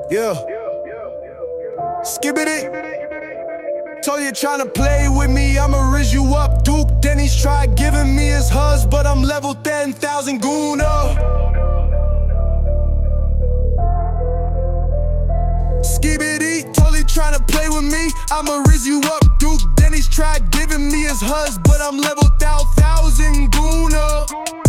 Yeah. Skibbity. Told you tryna play with me, I'ma riz you up, Duke. Then he's tried giving me his huzz, but I'm level 10,000 Guna. Skibbity. Told you tryna play with me, I'ma riz you up, Duke. Then he's tried giving me his huzz, but I'm level 1000 Guna.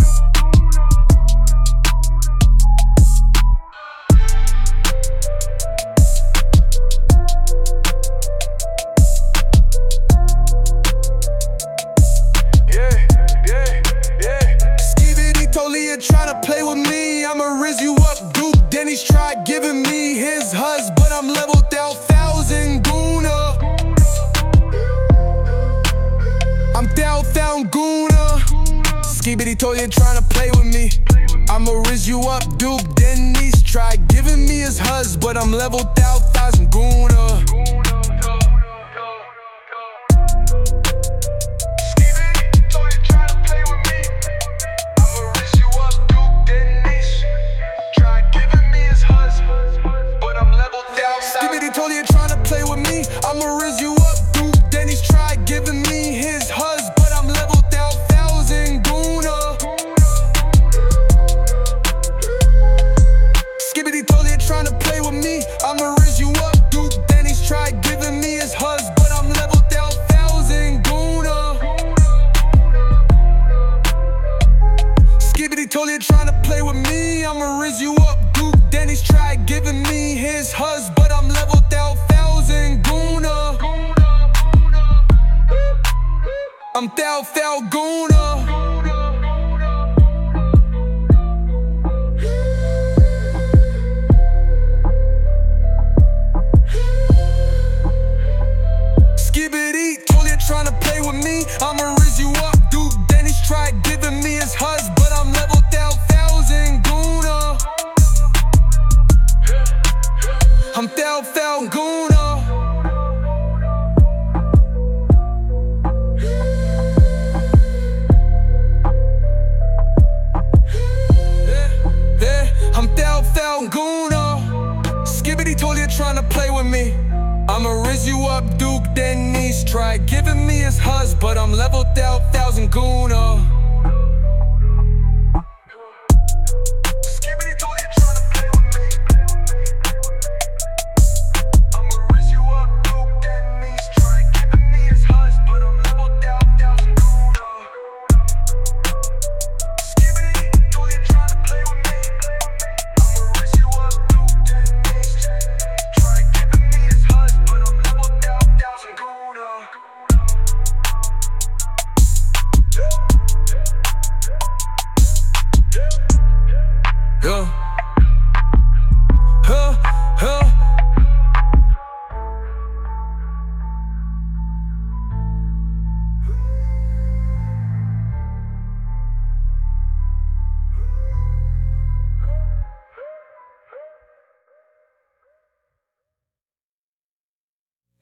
Tryna play with me, I'ma riz you up, Duke. Then he's tried giving me his huzz, but I'm level 1000 Guna. I'm 1000 Guna. Skibbity told you tryna play with me, I'ma riz you up, Duke. Then he's tried giving me his huzz, but I'm level 1000 Guna. Told you tryna play with me, I'ma riz you up, Duke. Then he's tried giving me his huzz, but I'm level 1000 Guna. Skibbity told you tryna play with me, I'ma riz you up, Duke. Then he's tried giving me his huzz, but I'm level 1000 Guna. Skibbity told you tryna play with me, I'ma riz you up, Duke. Then he's tried giving me his huzz, but I'm level 1000 Guna. I'm 1000 Guna. Skibbity told you tryna play with me, I'ma riz you up, Duke. Then he's tried giving me his huzz, but I'm level 1000 Guna. I'm 1000 Guna. I'm 1000 Guna. Skibbity told you tryna play with me, I'ma riz you up, Duke. Then he's tried giving me his huzz, but I'm level 1000 Guna.